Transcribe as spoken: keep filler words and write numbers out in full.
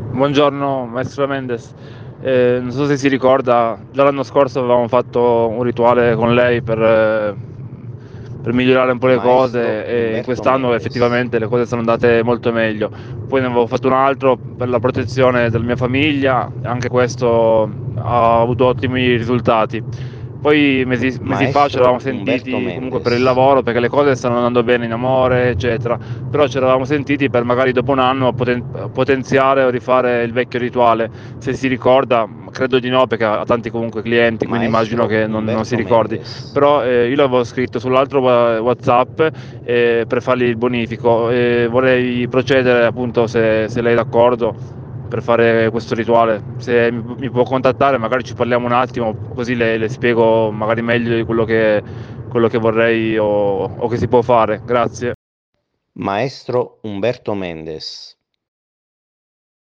Buongiorno maestro Mendes, eh, non so se si ricorda, già l'anno scorso avevamo fatto un rituale con lei per, eh, per migliorare un po' le Maestro cose e in Umberto quest'anno Mendes. effettivamente le cose sono andate molto meglio. Poi ne avevo fatto un altro per la protezione della mia famiglia, anche questo ha avuto ottimi risultati. Poi mesi, mesi fa ci eravamo Maestro Umberto sentiti comunque per il Mendes. lavoro perché le cose stanno andando bene in amore, eccetera. Però ci eravamo sentiti per magari dopo un anno poten- potenziare o rifare il vecchio rituale. Se si ricorda, credo di no perché ha tanti comunque clienti, quindi immagino Maestro che non, non si Umberto ricordi. Mendes. Però eh, io l'avevo scritto sull'altro wa- WhatsApp eh, per fargli il bonifico e vorrei procedere appunto se, se lei è d'accordo per fare questo rituale. Se mi, mi può contattare, magari ci parliamo un attimo, così le, le spiego magari meglio di quello che, quello che vorrei o, o che si può fare. Grazie. Maestro Umberto Mendes.